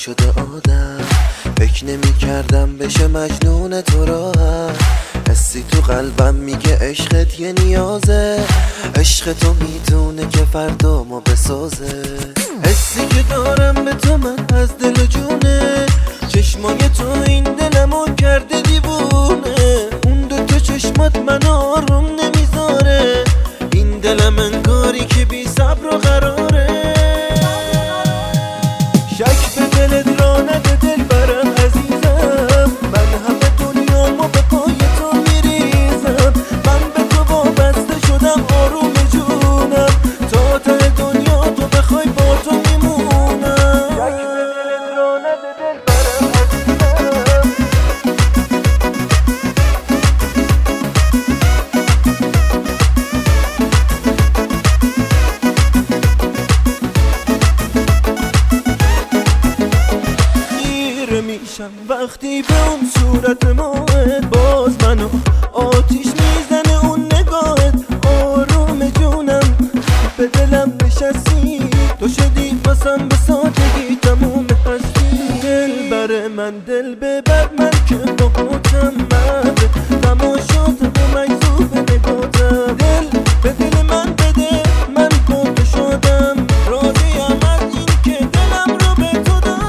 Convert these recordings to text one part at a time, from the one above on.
شده آدم، فکر نمی کردم بشه مجنون تو راحت. حسی تو قلبم میگه عشقت یه نیازه، عشق تو میتونه که فردا ما بسازه. حسی که دارم به تو من از دل و جونه، چشمای تو این دلمو کرده دیوونه. اون دوتا چشمات من آروم نمیذاره، این دلم انگاری که بی صبر و قراره. شک به دلت را نده دل برم عزیزم، من همه دنیامو به پای تو میریزم. من به تو وابسته شدم آروم جونم، تا ته دنیا تو بخوای با تو میمونم. شک به دلت را نده دل برم عزیزم. میشم وقتی به اون صورت ماهت، باز منو آتیش میزنه اون نگاهت. آروم جونم به دلم نشستی، تو شدی واسم به سادگی تموم هستی. دل بر من دل ببر، من که باهاتم مرده، تماشاتم و مجذوب نگاتم. دل به دل من بده، من با تو شدم، راضیم از این که دلم رو به تو دادم.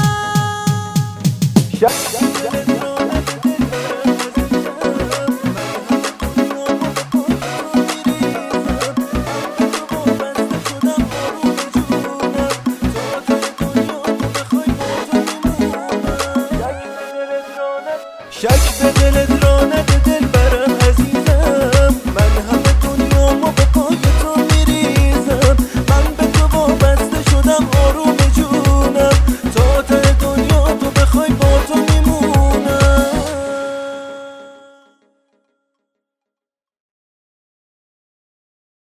شک به دلت را نده دل برم عزیزم، من همه دنیامو به پای تو میریزم. من به تو وابسته شدم آروم جونم، تا